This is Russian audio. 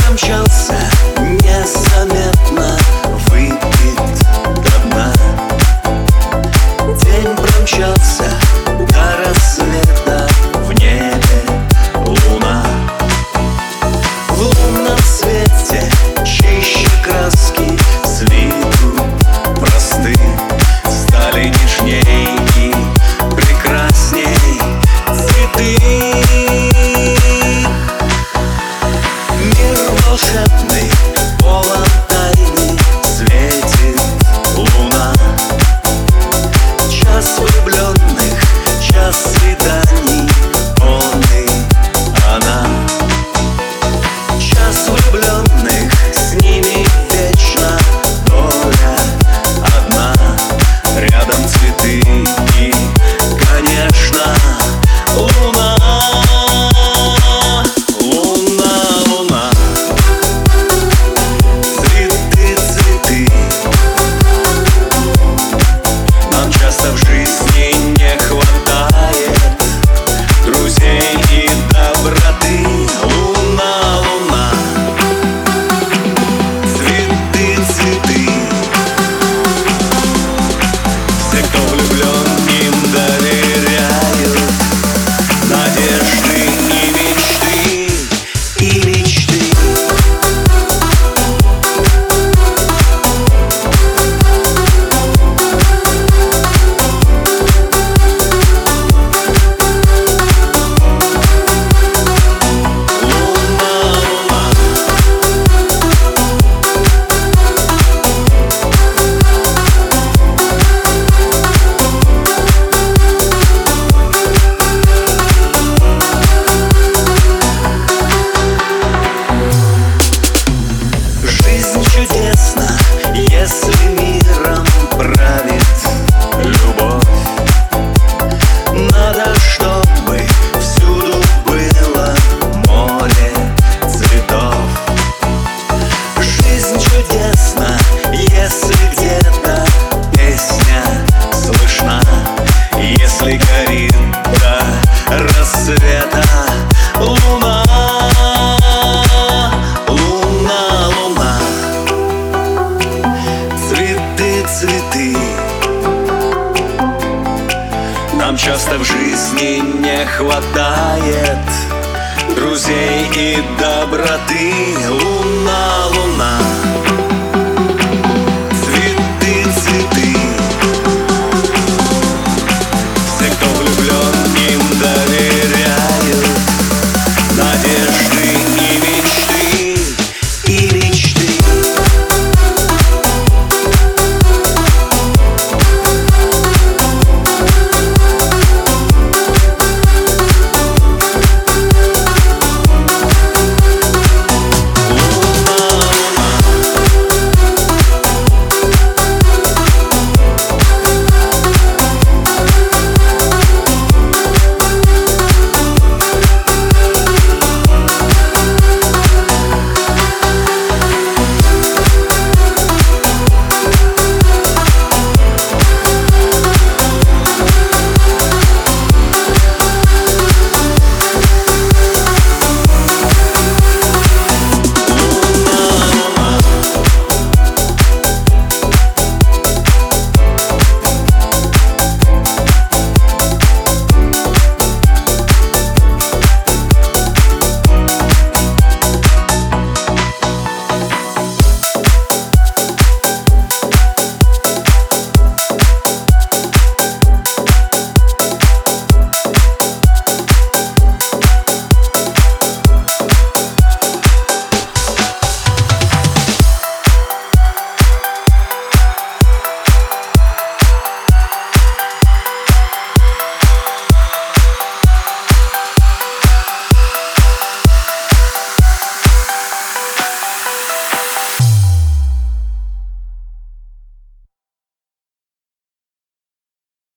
промчался незаметно, выпит до дна. День промчался до рассвета, в небе луна. В лунном свете чище краски, с виду просты, стали нежней и прекрасней цветы. Мир волшебный, полон тайны, светит луна. Час влюбленных, час свиданий, полный она. Час влюбленных, с ними вечно доля одна. Рядом цветы и, конечно, луна. Луна, луна. Цветы, цветы. Нам часто в жизни не хватает друзей и доброты. Луна, луна. Цветы, цветы. Все, кто влюблен, им доверяют надежды и мечты, и мечты. Жизнь чудесна, если миром правит любовь. Надо, чтобы всюду было море цветов. Жизнь чудесна, если где-то песня слышна, если горит до рассвета луна. Луна, луна. Цветы, цветы. Нам часто в жизни не хватает друзей и доброты.